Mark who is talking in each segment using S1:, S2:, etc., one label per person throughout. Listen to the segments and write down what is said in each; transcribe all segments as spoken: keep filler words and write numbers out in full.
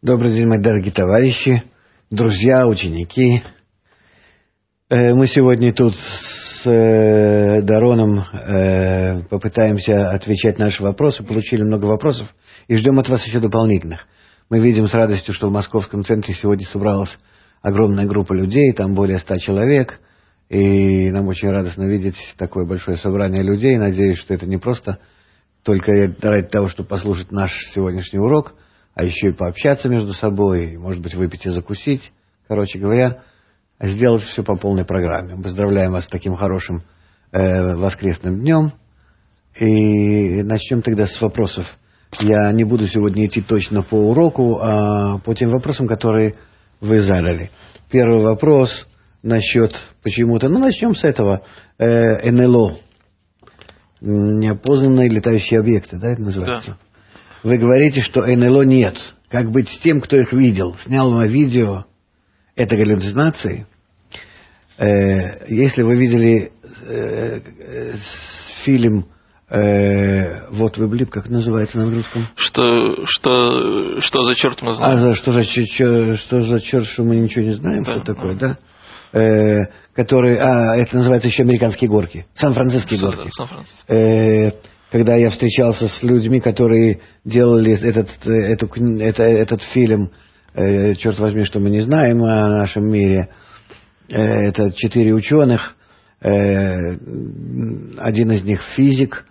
S1: Добрый день, мои дорогие товарищи, друзья, ученики. Мы сегодня тут с Дароном попытаемся отвечать на наши вопросы. Получили много вопросов и ждем от вас еще дополнительных. Мы видим с радостью, что в Московском центре сегодня собралась огромная группа людей, там более ста человек. И нам очень радостно видеть такое большое собрание людей. Надеюсь, что это не просто только ради того, чтобы послушать наш сегодняшний урок, а еще и пообщаться между собой, может быть, выпить и закусить. Короче говоря, сделать все по полной программе. Поздравляем вас с таким хорошим э, воскресным днем. И начнем тогда с вопросов. Я не буду сегодня идти точно по уроку, а по тем вопросам, которые вы задали. Первый вопрос насчет почему-то... Ну, начнем с этого. Э, эн эл о. Неопознанные летающие объекты, да, это называется? Да. Вы говорите, что эн эл о нет. Как быть с тем, кто их видел? Снял на видео. Это галлюцинации. Э, если вы видели э, э, фильм... Э, вот вы блип, как называется на английском?
S2: Что, что, что за черт мы знаем?
S1: А за что, за, что, что за черт, что мы ничего не знаем? Да, что такое, да? да? Э, который, а, это называется еще американские горки. Сан-Франциские горки. Сан-Франциско. Когда я встречался с людьми, которые делали этот, эту, это, этот фильм, э, черт возьми, что мы не знаем о нашем мире, э, это четыре ученых, э, один из них физик,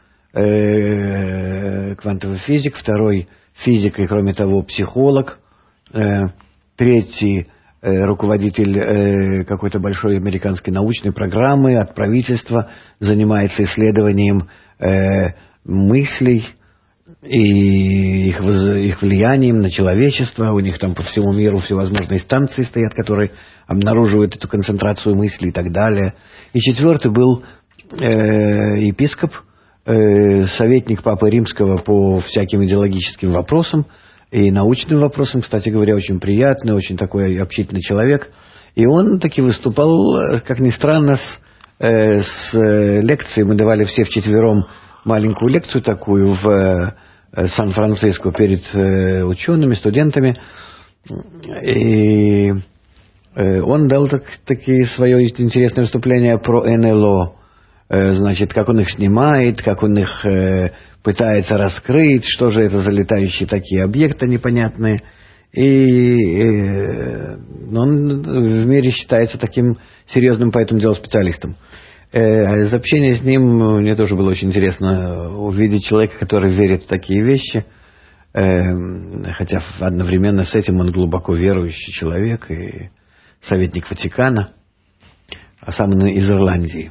S1: э, квантовый физик, второй физик и, кроме того, психолог, э, третий э, руководитель э, какой-то большой американской научной программы от правительства, занимается исследованием э, мыслей и их, их влиянием на человечество. У них там по всему миру всевозможные станции стоят, которые обнаруживают эту концентрацию мыслей и так далее. И четвертый был э, епископ, э, советник Папы Римского по всяким идеологическим вопросам и научным вопросам. Кстати говоря, очень приятный, очень такой общительный человек. И он таки выступал, как ни странно, с, э, с лекцией. Мы давали все вчетвером маленькую лекцию такую в э, Сан-Франциско перед э, учеными, студентами. И э, он дал так, такие свое интересное выступление про эн эл о. Э, значит, как он их снимает, как он их э, пытается раскрыть, что же это за летающие такие объекты непонятные. И э, он в мире считается таким серьезным по этому делу специалистом. Из общения с ним мне тоже было очень интересно увидеть человека, который верит в такие вещи, хотя одновременно с этим он глубоко верующий человек и советник Ватикана, а сам он из Ирландии.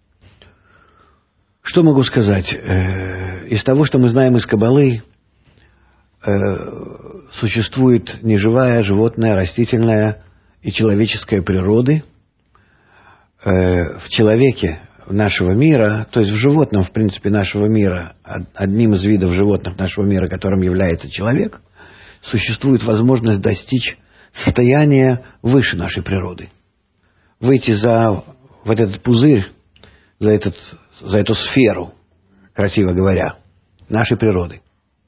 S1: Что могу сказать? Из того, что мы знаем из Каббалы, существует неживая, животная, растительная и человеческая природы. В человеке нашего мира, то есть в животном, в принципе, нашего мира, одним из видов животных нашего мира, которым является человек, существует возможность достичь состояния выше нашей природы. Выйти за вот этот пузырь, за, этот, за эту сферу, красиво говоря, нашей природы.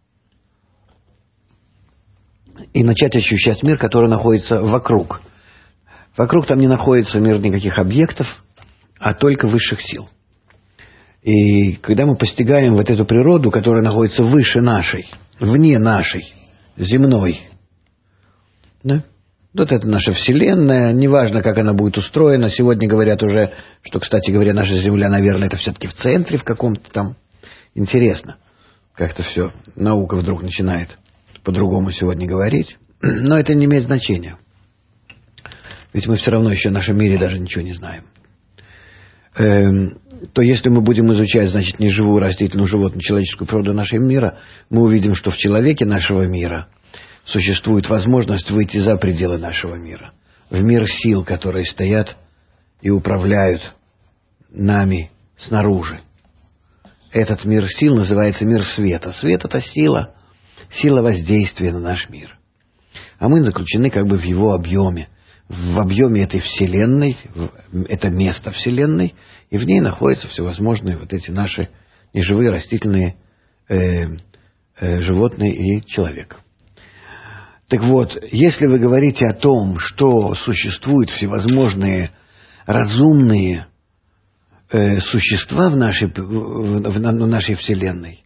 S1: И начать ощущать мир, который находится вокруг. Вокруг там не находится мир никаких объектов, а только высших сил. И когда мы постигаем вот эту природу, которая находится выше нашей, вне нашей, земной, да? Вот это наша Вселенная, неважно, как она будет устроена. Сегодня говорят уже, что, кстати говоря, наша Земля, наверное, это все-таки в центре в каком-то там. Интересно, как-то все, наука вдруг начинает по-другому сегодня говорить. Но это не имеет значения. Ведь мы все равно еще в нашем мире даже ничего не знаем. Эм, то если мы будем изучать, значит, неживую, растительную, животную, человеческую природу нашего мира, мы увидим, что в человеке нашего мира существует возможность выйти за пределы нашего мира. В мир сил, которые стоят и управляют нами снаружи. Этот мир сил называется мир света. Свет — это сила, сила воздействия на наш мир. А мы заключены как бы в его объеме. В объеме этой Вселенной, это место Вселенной, и в ней находятся всевозможные вот эти наши неживые, растительные, э, э, животные и человек. Так вот, если вы говорите о том, что существуют всевозможные разумные э, существа в нашей, в, в, в нашей Вселенной,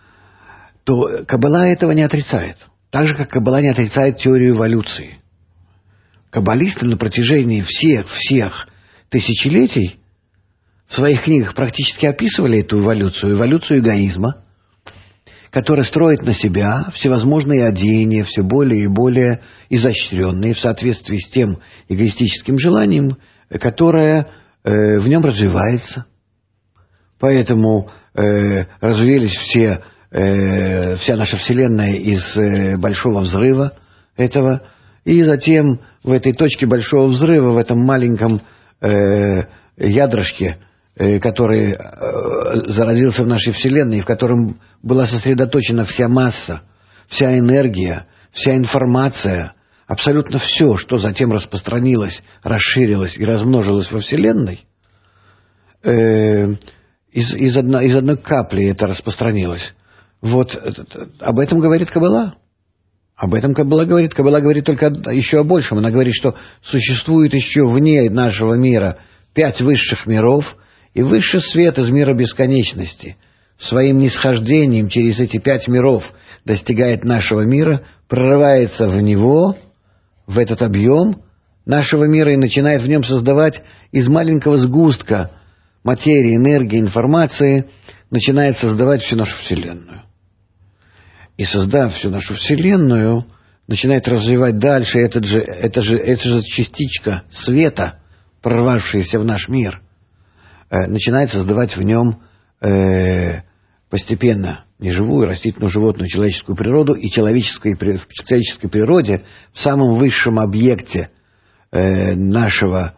S1: то Каббала этого не отрицает. Так же, как Каббала не отрицает теорию эволюции. Каббалисты на протяжении всех-всех тысячелетий в своих книгах практически описывали эту эволюцию, эволюцию эгоизма, которая строит на себя всевозможные одеяния, все более и более изощренные в соответствии с тем эгоистическим желанием, которое э, в нем развивается. Поэтому э, развились все, э, вся наша Вселенная из э, большого взрыва этого, и затем в этой точке большого взрыва, в этом маленьком э, ядрышке, который зародился в нашей Вселенной, в котором была сосредоточена вся масса, вся энергия, вся информация, абсолютно все, что затем распространилось, расширилось и размножилось во Вселенной, э, из, из, одно, из одной капли это распространилось. Вот об этом говорит Каббала. Об этом Каббала говорит. Каббала говорит только еще о большем. Она говорит, что существует еще вне нашего мира пять высших миров, и высший свет из мира бесконечности своим нисхождением через эти пять миров достигает нашего мира, прорывается в него, в этот объем нашего мира и начинает в нем создавать из маленького сгустка материи, энергии, информации, начинает создавать всю нашу Вселенную. И создав всю нашу Вселенную, начинает развивать дальше этот же, это же, это же частичка света, прорвавшаяся в наш мир, начинает создавать в нем э, постепенно неживую, растительную, животную, человеческую природу, и человеческой, в человеческой природе, в самом высшем объекте э, нашего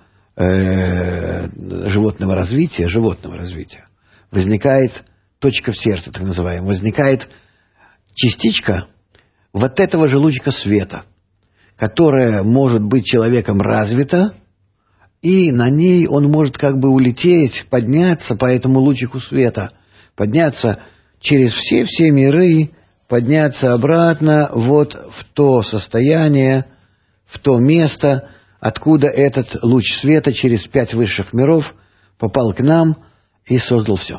S1: э, животного развития, животного развития, возникает точка в сердце, так называемая, возникает частичка вот этого же лучика света, которая может быть человеком развита, и на ней он может как бы улететь, подняться по этому лучику света, подняться через все-все миры, подняться обратно вот в то состояние, в то место, откуда этот луч света через пять высших миров попал к нам и создал все.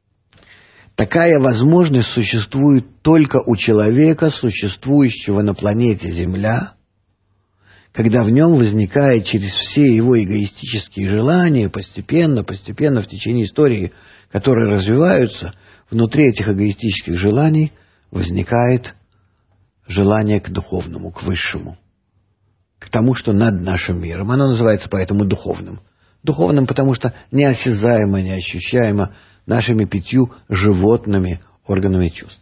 S1: Такая возможность существует только у человека, существующего на планете Земля, когда в нем возникает через все его эгоистические желания, постепенно, постепенно в течение истории, которые развиваются, внутри этих эгоистических желаний возникает желание к духовному, к высшему, к тому, что над нашим миром. Оно называется поэтому духовным. Духовным, потому что неосязаемо, неощущаемо нашими пятью животными органами чувств.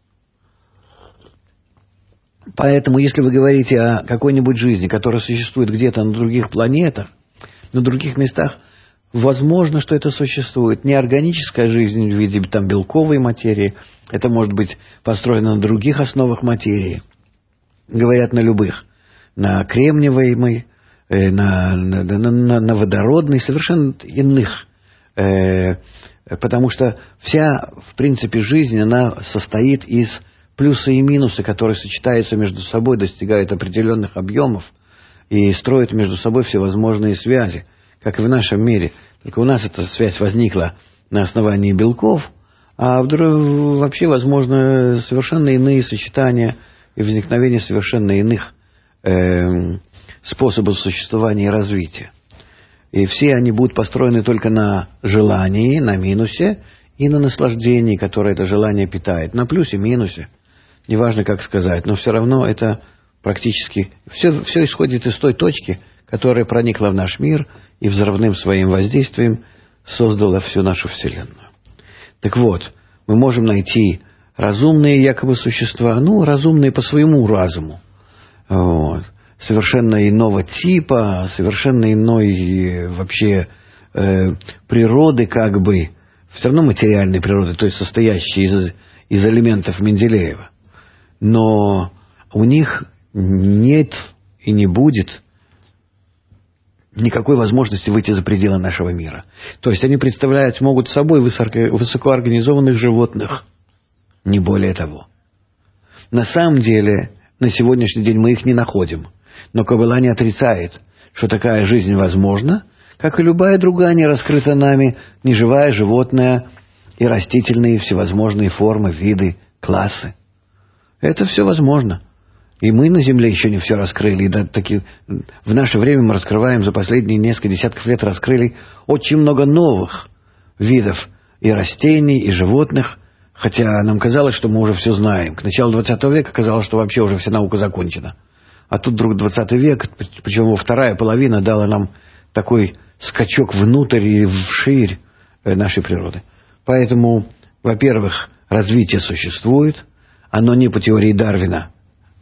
S1: Поэтому, если вы говорите о какой-нибудь жизни, которая существует где-то на других планетах, на других местах, возможно, что это существует. Неорганическая жизнь в виде там, белковой материи, это может быть построено на других основах материи. Говорят на любых. На кремниевой, на, на, на, на водородной, совершенно иных. Потому что вся, в принципе, жизнь, она состоит из плюсы и минусы, которые сочетаются между собой, достигают определенных объемов и строят между собой всевозможные связи, как и в нашем мире. Только у нас эта связь возникла на основании белков, а вдруг вообще возможны совершенно иные сочетания и возникновение совершенно иных э, способов существования и развития. И все они будут построены только на желании, на минусе и на наслаждении, которое это желание питает, на плюсе, минусе. Неважно, как сказать, но все равно это практически... Все, все исходит из той точки, которая проникла в наш мир и взрывным своим воздействием создала всю нашу Вселенную. Так вот, мы можем найти разумные якобы существа, ну, разумные по своему разуму, вот, совершенно иного типа, совершенно иной вообще э, природы, как бы, все равно материальной природы, то есть состоящей из, из элементов Менделеева. Но у них нет и не будет никакой возможности выйти за пределы нашего мира. То есть они представлять могут собой высокоорганизованных животных, не более того. На самом деле На сегодняшний день мы их не находим. Но Каббала не отрицает, что такая жизнь возможна, как и любая другая не раскрыта нами, неживая, животная и растительные всевозможные формы, виды, классы. Это все возможно. И мы на Земле еще не все раскрыли. И да, таки, в наше время мы раскрываем, за последние несколько десятков лет раскрыли очень много новых видов и растений, и животных. Хотя нам казалось, что мы уже все знаем. К началу двадцатого века казалось, что вообще уже вся наука закончена. А тут вдруг двадцатый век, причем его вторая половина дала нам такой скачок внутрь и вширь нашей природы. Поэтому, во-первых, развитие существует. Оно не по теории Дарвина,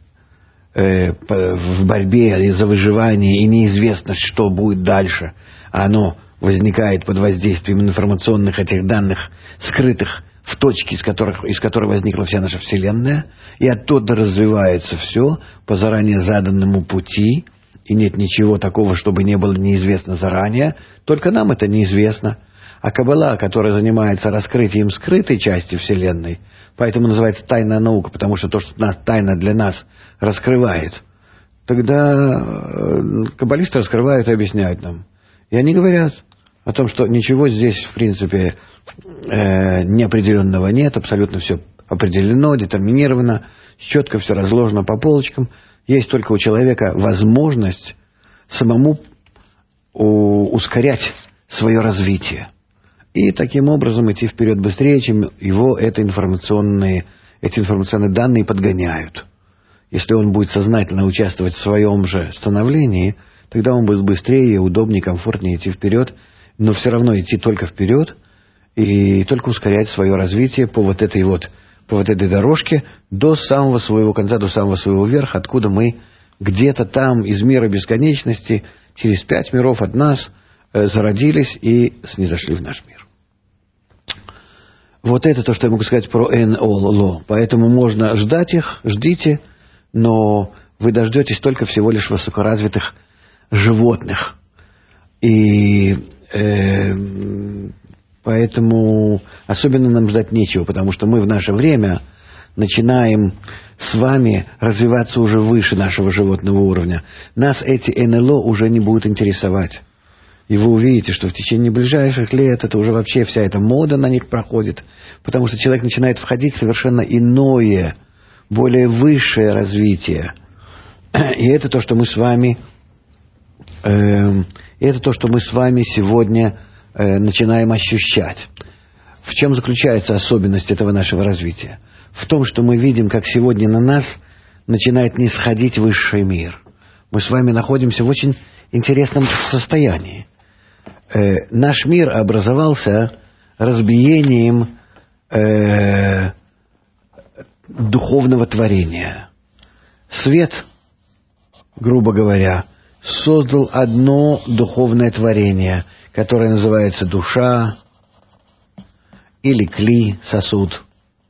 S1: э, по, в борьбе за выживание, и неизвестно, что будет дальше. А оно возникает под воздействием информационных этих данных, скрытых в точке, из, которых, из которой возникла вся наша Вселенная. И оттуда развивается все по заранее заданному пути. И нет ничего такого, чтобы не было неизвестно заранее. Только нам это неизвестно. А Каббала, которая занимается раскрытием скрытой части Вселенной, поэтому называется тайная наука, потому что то, что нас тайна для нас раскрывает, тогда каббалисты раскрывают и объясняют нам. И они говорят о том, что ничего здесь, в принципе, э, неопределенного нет, абсолютно все определено, детерминировано, четко все разложено по полочкам. Есть только у человека возможность самому ускорять свое развитие. И таким образом идти вперед быстрее, чем его это информационные, эти информационные данные подгоняют. Если он будет сознательно участвовать в своем же становлении, тогда он будет быстрее, удобнее, комфортнее идти вперед, но все равно идти только вперед и только ускорять свое развитие по вот этой вот, по вот этой дорожке до самого своего конца, до самого своего верха, откуда мы где-то там из мира бесконечности через пять миров от нас зародились и снизошли в наш мир. Вот это то, что я могу сказать про эн эл о. Поэтому можно ждать их, ждите, но вы дождетесь только всего лишь высокоразвитых животных. И э, поэтому особенно нам ждать нечего, потому что мы в наше время начинаем с вами развиваться уже выше нашего животного уровня. Нас эти эн эл о уже не будут интересовать. И вы увидите, что в течение ближайших лет это уже вообще вся эта мода на них проходит, потому что человек начинает входить в совершенно иное, более высшее развитие. И это то, что мы с вами, э, это то, что мы с вами сегодня э, начинаем ощущать. В чем заключается особенность этого нашего развития? В том, что мы видим, как сегодня на нас начинает нисходить высший мир. Мы с вами находимся в очень интересном состоянии. Э, наш мир образовался разбиением э, духовного творения. Свет, грубо говоря, создал одно духовное творение, которое называется душа или кли, сосуд.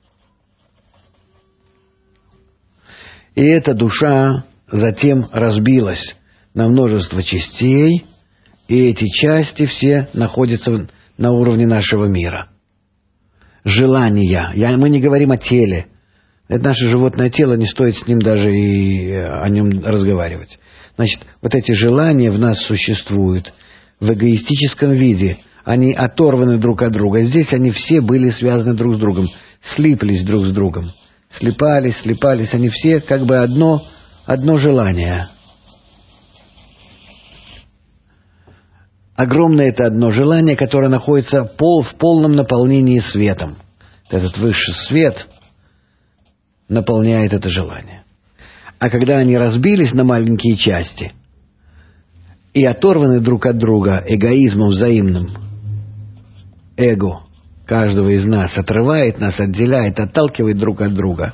S1: И эта душа затем разбилась на множество частей, и эти части все находятся на уровне нашего мира. Желания. Я, мы не говорим о теле. Это наше животное тело, не стоит с ним даже и о нем разговаривать. Значит, вот эти желания в нас существуют в эгоистическом виде. Они оторваны друг от друга. Здесь они все были связаны друг с другом, слиплись друг с другом. Слипались, слипались. Они все как бы одно, одно желание. Огромное это одно желание, которое находится пол, в полном наполнении светом. Этот высший свет наполняет это желание. А когда они разбились на маленькие части и оторваны друг от друга эгоизмом взаимным, эго каждого из нас отрывает нас, отделяет, отталкивает друг от друга,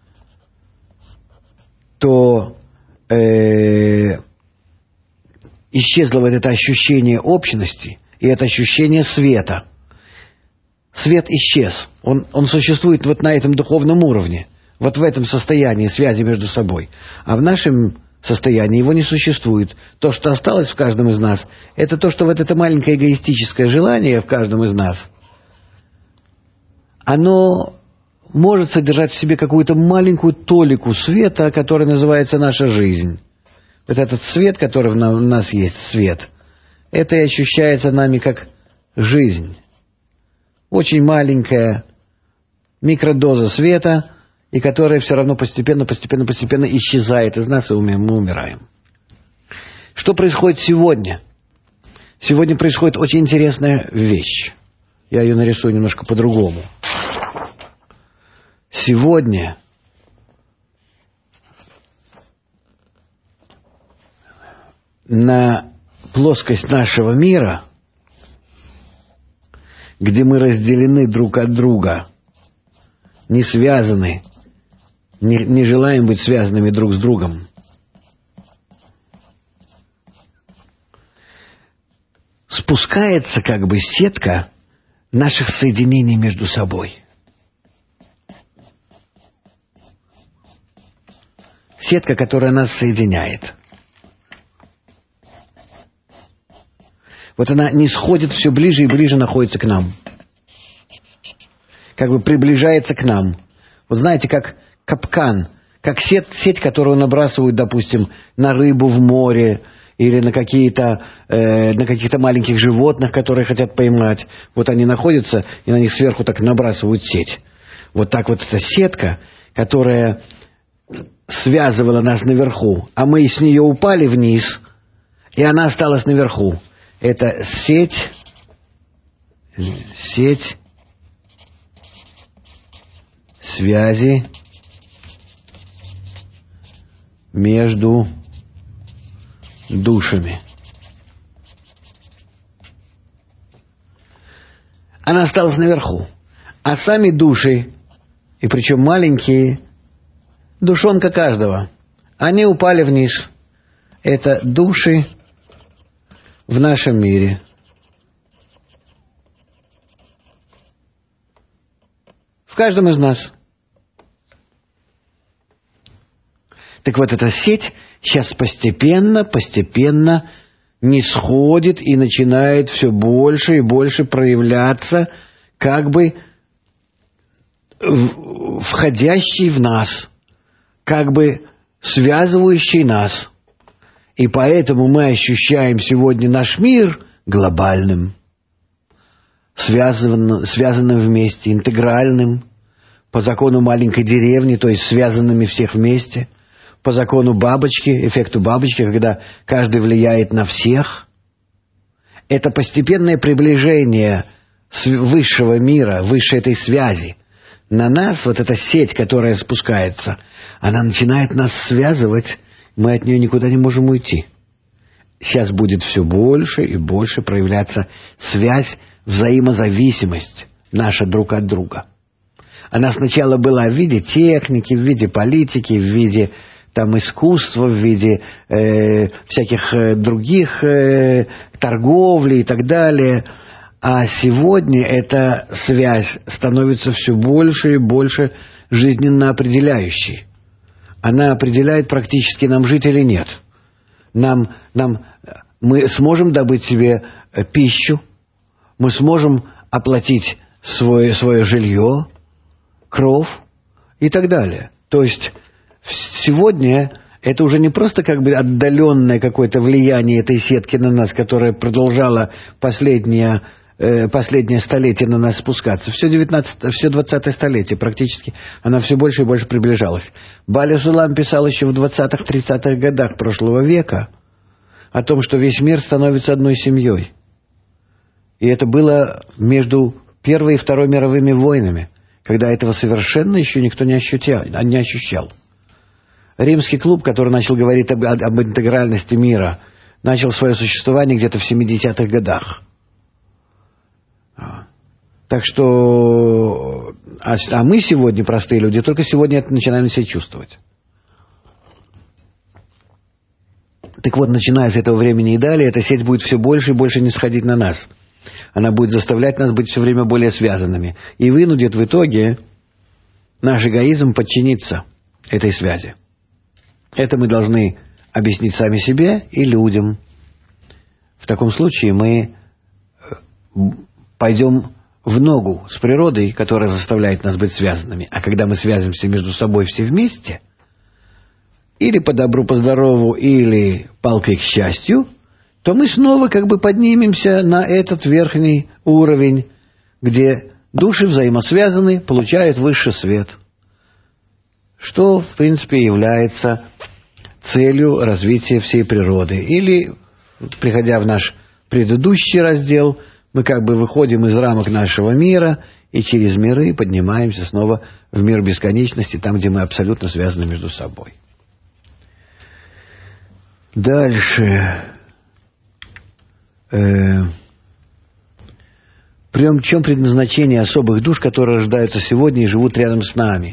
S1: то э, исчезло вот это ощущение общности и это ощущение света. Свет исчез. Он, он существует вот на этом духовном уровне, вот в этом состоянии связи между собой. А в нашем состоянии его не существует. То, что осталось в каждом из нас, это то, что вот это маленькое эгоистическое желание в каждом из нас, оно может содержать в себе какую-то маленькую толику света, который называется наша жизнь. Вот этот свет, который в нас есть, свет, это и ощущается нами как жизнь. Очень маленькая микродоза света, и которая все равно постепенно, постепенно, постепенно исчезает из нас, и мы умираем. Что происходит сегодня? Сегодня происходит очень интересная вещь. Я ее нарисую немножко по-другому. Сегодня на плоскость нашего мира, где мы разделены друг от друга, не связаны, не, не желаем быть связанными друг с другом, спускается как бы сетка наших соединений между собой. Сетка, которая нас соединяет. Вот она не сходит, все ближе и ближе находится к нам. Как бы приближается к нам. Вот знаете, как капкан, как сеть, сеть, которую набрасывают, допустим, на рыбу в море, или на какие-то, э, на каких-то маленьких животных, которые хотят поймать. Вот они находятся, и на них сверху так набрасывают сеть. Вот так вот эта сетка, которая связывала нас наверху, а мы с нее упали вниз, и она осталась наверху. Это сеть, сеть связи между душами. Она осталась наверху. А сами души, и причем маленькие, душонка каждого, они упали вниз. Это души в нашем мире. В каждом из нас. Так вот, эта сеть сейчас постепенно, постепенно нисходит и начинает все больше и больше проявляться, как бы входящий в нас, как бы связывающий нас. И поэтому мы ощущаем сегодня наш мир глобальным, связанным, связанным вместе, интегральным, по закону маленькой деревни, то есть связанными всех вместе, по закону бабочки, эффекту бабочки, когда каждый влияет на всех. Это постепенное приближение высшего мира, высшей этой связи. На нас вот эта сеть, которая спускается, она начинает нас связывать, мы от нее никуда не можем уйти. Сейчас будет все больше и больше проявляться связь, взаимозависимость наша друг от друга. Она сначала была в виде техники, в виде политики, в виде там искусства, в виде э, всяких э, других э, торговли и так далее. А сегодня эта связь становится все больше и больше жизненно определяющей. Она определяет практически, нам жить или нет. Нам, нам, мы сможем добыть себе пищу, мы сможем оплатить свое, свое жилье, кров и так далее. То есть сегодня это уже не просто как бы отдаленное какое-то влияние этой сетки на нас, которое продолжало последнее, э, последнее столетие на нас спускаться. Все девятнадцатое, все двадцатое столетие практически она все больше и больше приближалась. Баля Сулам писал еще в двадцатых-тридцатых годах прошлого века о том, что весь мир становится одной семьей. И это было между Первой и Второй мировыми войнами, когда этого совершенно еще никто не ощутил, не ощущал. Римский клуб, который начал говорить об, об интегральности мира, начал свое существование где-то в семидесятых годах. Так что... А, а мы сегодня, простые люди, только сегодня это начинаем себя чувствовать. Так вот, начиная с этого времени и далее, эта сеть будет все больше и больше не сходить на нас. Она будет заставлять нас быть все время более связанными. И вынудит в итоге наш эгоизм подчиниться этой связи. Это мы должны объяснить сами себе и людям. В таком случае мы пойдем в ногу с природой, которая заставляет нас быть связанными. А когда мы связываемся между собой все вместе, или по добру, по здорову, или палкой к счастью, то мы снова как бы поднимемся на этот верхний уровень, где души взаимосвязаны, получают высший свет. Что, в принципе, является целью развития всей природы. Или, приходя в наш предыдущий раздел, мы как бы выходим из рамок нашего мира и через миры поднимаемся снова в мир бесконечности, там, где мы абсолютно связаны между собой. Дальше. Э, в чем предназначение особых душ, которые рождаются сегодня и живут рядом с нами?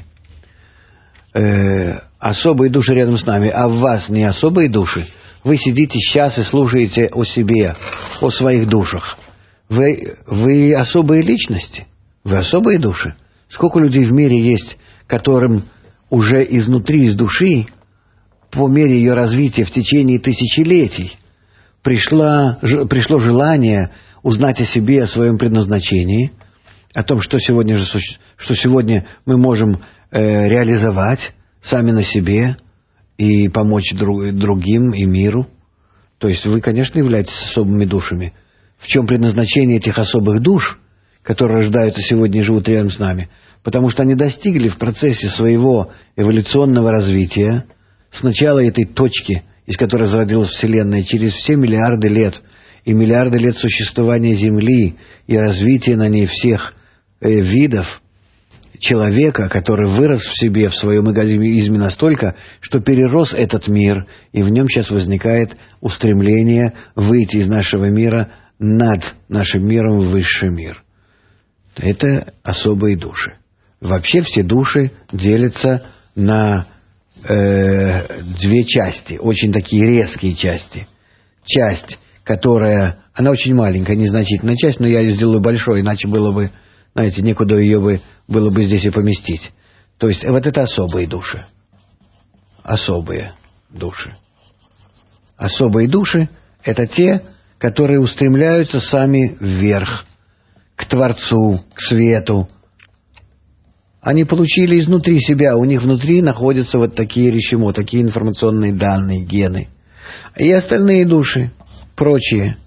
S1: Э, особые души рядом с нами, а в вас не особые души? Вы сидите сейчас и слушаете о себе, о своих душах. Вы, вы особые личности, вы особые души. Сколько людей в мире есть, которым уже изнутри, из души, по мере ее развития в течение тысячелетий, пришла, пришло желание узнать о себе, о своем предназначении, о том, что сегодня, же, что сегодня мы можем э, реализовать сами на себе и помочь друг, другим и миру. То есть вы, конечно, являетесь особыми душами. В чем предназначение этих особых душ, которые рождаются сегодня и живут рядом с нами? Потому что они достигли в процессе своего эволюционного развития с начала этой точки, из которой зародилась Вселенная, через все миллиарды лет и миллиарды лет существования Земли и развития на ней всех э, видов человека, который вырос в себе, в своем эгоизме настолько, что перерос этот мир, и в нем сейчас возникает устремление выйти из нашего мира над нашим миром в высший мир. Это особые души. Вообще все души делятся на э, две части, очень такие резкие части. Часть, которая, она очень маленькая, незначительная часть, но я ее сделаю большой, иначе было бы, знаете, некуда ее бы, было бы здесь и поместить. То есть вот это особые души. Особые души. Особые души — это те, которые устремляются сами вверх, к Творцу, к свету. Они получили изнутри себя, у них внутри находятся вот такие решимо, такие информационные данные, гены. И остальные души, прочие,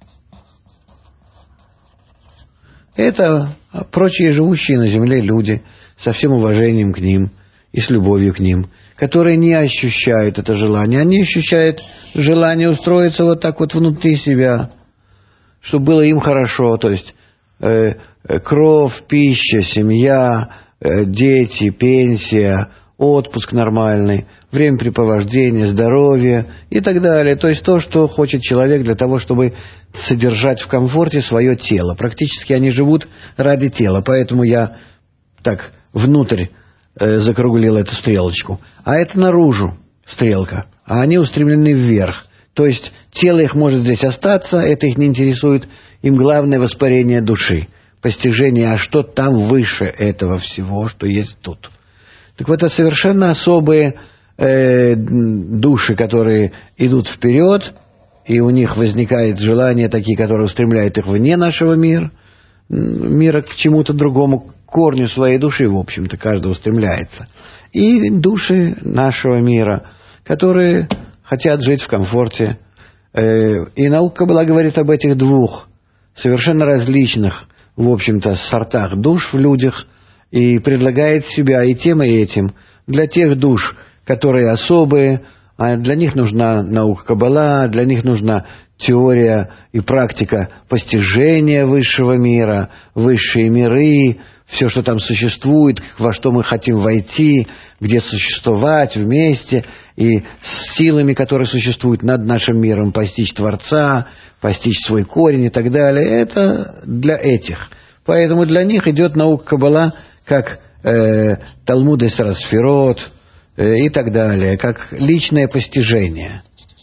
S1: это прочие живущие на земле люди, со всем уважением к ним и с любовью к ним, которые не ощущают это желание. Они ощущают желание устроиться вот так вот внутри себя, чтобы было им хорошо, то есть э, кровь, пища, семья, э, дети, пенсия, отпуск нормальный, времяпрепровождение, здоровье и так далее. То есть то, что хочет человек для того, чтобы содержать в комфорте свое тело. Практически они живут ради тела, поэтому я так внутрь э, закруглил эту стрелочку. А это наружу стрелка, а они устремлены вверх. То есть тело их может здесь остаться, это их не интересует. Им главное воспарение души, постижение, а что там выше этого всего, что есть тут. Так вот, это совершенно особые э, души, которые идут вперед, и у них возникает желание, такие, которые устремляют их вне нашего мира, мира к чему-то другому, к корню своей души, в общем-то, каждый устремляется. И души нашего мира, которые хотят жить в комфорте. И наука Каббала говорит об этих двух совершенно различных, в общем-то, сортах душ в людях и предлагает себя и тем, и этим. Для тех душ, которые особые, а для них нужна наука Каббала, для них нужна теория и практика постижения высшего мира, высшие миры, все, что там существует, во что мы хотим войти, где существовать вместе, и с силами, которые существуют над нашим миром, постичь Творца, постичь свой корень и так далее. Это для этих. Поэтому для них идет наука Каббала как э, Талмуд Эсра Сферот э, и так далее, как личное постижение.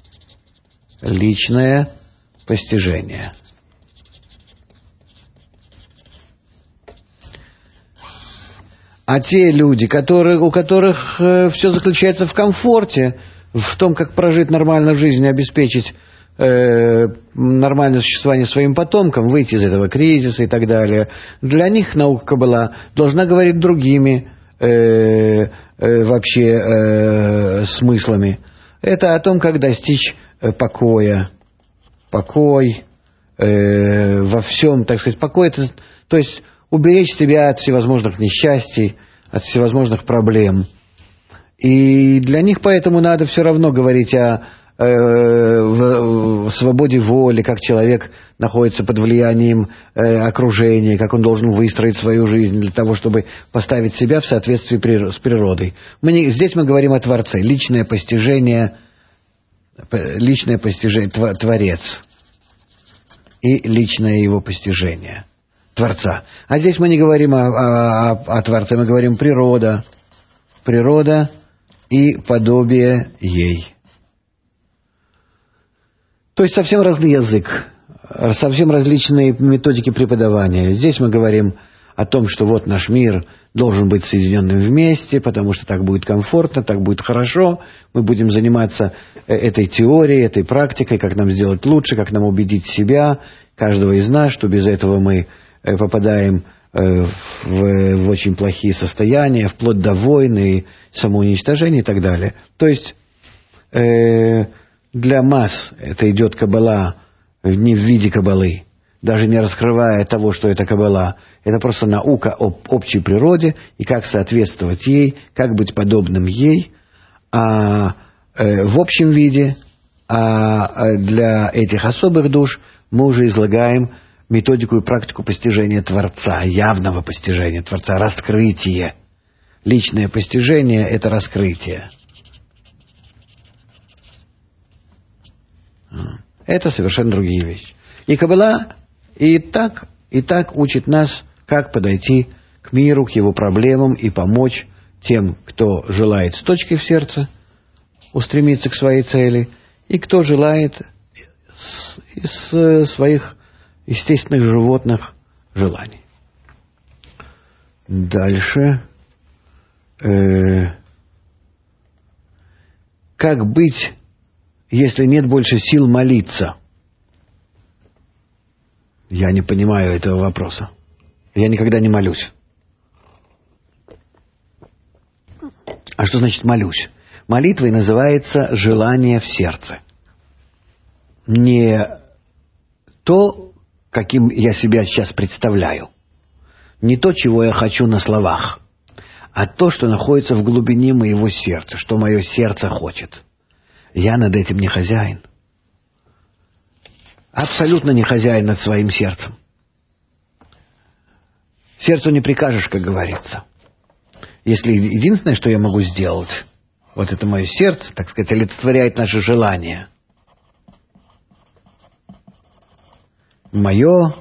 S1: Личное постижение. А те люди, которые, у которых э, все заключается в комфорте, в том, как прожить нормальную жизнь, обеспечить э, нормальное существование своим потомкам, выйти из этого кризиса и так далее. Для них наука Каббала должна говорить другими э, э, вообще э, смыслами. Это о том, как достичь э, покоя. Покой э, во всем, так сказать, покой, это, то есть уберечь себя от всевозможных несчастий, от всевозможных проблем. И для них поэтому надо все равно говорить о э, в, в свободе воли, как человек находится под влиянием э, окружения, как он должен выстроить свою жизнь для того, чтобы поставить себя в соответствии с природой. Мы не, здесь мы говорим о Творце, личное постижение, личное постижение, Творец и личное его постижение Творца. А здесь мы не говорим о, о, о Творце, мы говорим природа, природа и подобие ей. То есть совсем разный язык, совсем различные методики преподавания. Здесь мы говорим о том, что вот наш мир должен быть соединенным вместе, потому что так будет комфортно, так будет хорошо. Мы будем заниматься этой теорией, этой практикой, как нам сделать лучше, как нам убедить себя, каждого из нас, что без этого мы попадаем в, в очень плохие состояния, вплоть до войны и самоуничтожения и так далее. То есть э, для масс это идет Каббала не в виде Каббалы, даже не раскрывая того, что это Каббала. Это просто наука об общей природе и как соответствовать ей, как быть подобным ей, а э, в общем виде, а для этих особых душ мы уже излагаем методику и практику постижения Творца, явного постижения Творца, раскрытие. Личное постижение – это раскрытие. Это совершенно другие вещи. И Каббала и так, и так учит нас, как подойти к миру, к его проблемам и помочь тем, кто желает с точки в сердце устремиться к своей цели, и кто желает из своих естественных животных желаний. Дальше. Э, как быть, если нет больше сил молиться? Я не понимаю этого вопроса. Я никогда не молюсь. А что значит молюсь? Молитвой называется желание в сердце. Не то, каким я себя сейчас представляю. Не то, чего я хочу на словах, а то, что находится в глубине моего сердца, что мое сердце хочет. Я над этим не хозяин. Абсолютно не хозяин над своим сердцем. Сердцу не прикажешь, как говорится. Если единственное, что я могу сделать, вот это мое сердце, так сказать, олицетворяет наши желания. Мое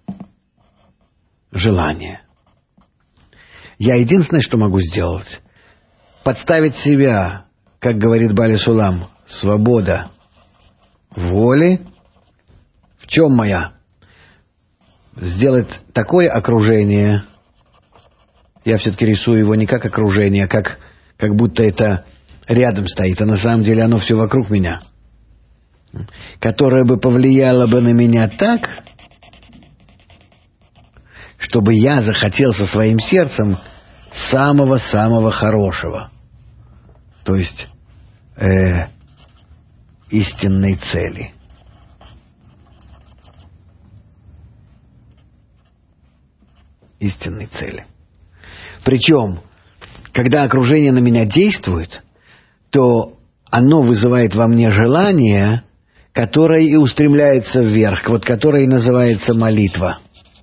S1: желание. Я единственное, что могу сделать, подставить себя, как говорит Бали Сулам, свобода воли. В чем моя? Сделать такое окружение, я все-таки рисую его не как окружение, а как, как будто это рядом стоит, а на самом деле оно все вокруг меня, которое бы повлияло бы на меня так, чтобы я захотел со своим сердцем самого-самого хорошего. То есть э, истинной цели. Истинной цели. Причем, когда окружение на меня действует, то оно вызывает во мне желание, которое и устремляется вверх, вот которое и называется молитва.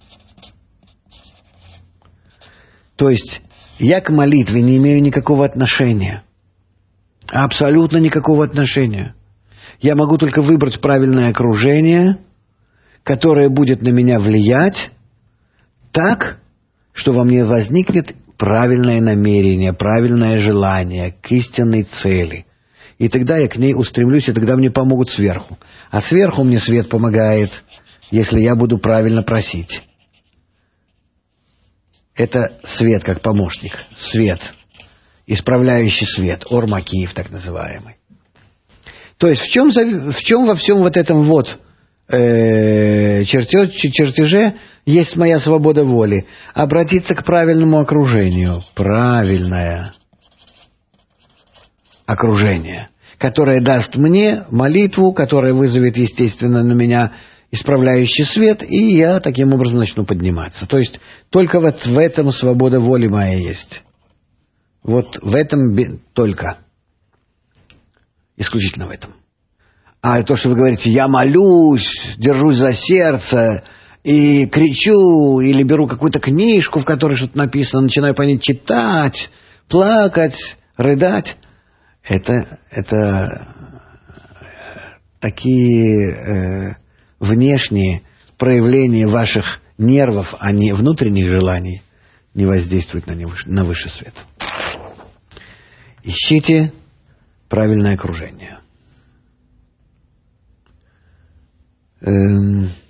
S1: То есть я к молитве не имею никакого отношения. Абсолютно никакого отношения. Я могу только выбрать правильное окружение, которое будет на меня влиять так, что во мне возникнет правильное намерение, правильное желание к истинной цели. И тогда я к ней устремлюсь, и тогда мне помогут сверху. А сверху мне свет помогает, если я буду правильно просить. Это свет как помощник, свет, исправляющий свет, ор макиев так называемый. То есть в чем, в чем во всем вот этом вот э, чертеж, чертеже есть моя свобода воли? Обратиться к правильному окружению. Правильное окружение, которое даст мне молитву, которая вызовет, естественно, на меня исправляющий свет, и я таким образом начну подниматься. То есть только вот в этом свобода воли моя есть. Вот в этом только. Исключительно в этом. А то, что вы говорите, я молюсь, держусь за сердце и кричу, или беру какую-то книжку, в которой что-то написано, начинаю по ней читать, плакать, рыдать. Это, это такие э, внешние проявления ваших нервов, а не внутренних желаний, не воздействуют на, невыш... на высший свет. Ищите правильное окружение. Эм...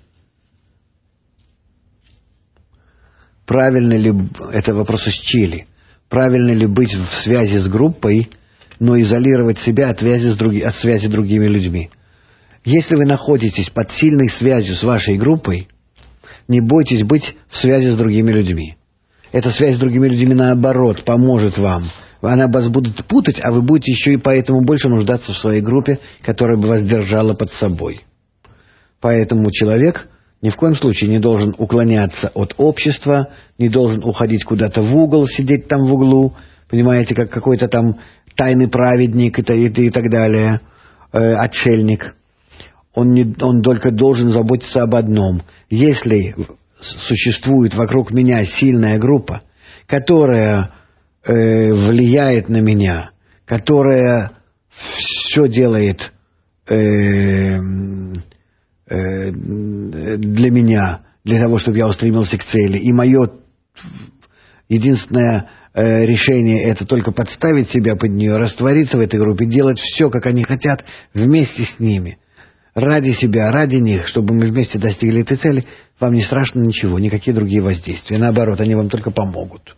S1: Правильно ли, это вопрос из Чили, правильно ли быть в связи с группой, но изолировать себя от связи с, други, от связи с другими людьми? Если вы находитесь под сильной связью с вашей группой, не бойтесь быть в связи с другими людьми. Эта связь с другими людьми, наоборот, поможет вам. Она вас будет путать, а вы будете еще и поэтому больше нуждаться в своей группе, которая бы вас держала под собой. Поэтому человек ни в коем случае не должен уклоняться от общества, не должен уходить куда-то в угол, сидеть там в углу, понимаете, как какой-то там тайный праведник и, и, и так далее, э, отшельник. Он, не, он только должен заботиться об одном. Если существует вокруг меня сильная группа, которая э, влияет на меня, которая все делает э, э, для меня, для того, чтобы я устремился к цели, и мое единственное э, решение — это только подставить себя под нее, раствориться в этой группе, делать все, как они хотят, вместе с ними. Ради себя, ради них, чтобы мы вместе достигли этой цели, вам не страшно ничего, никакие другие воздействия. Наоборот, они вам только помогут.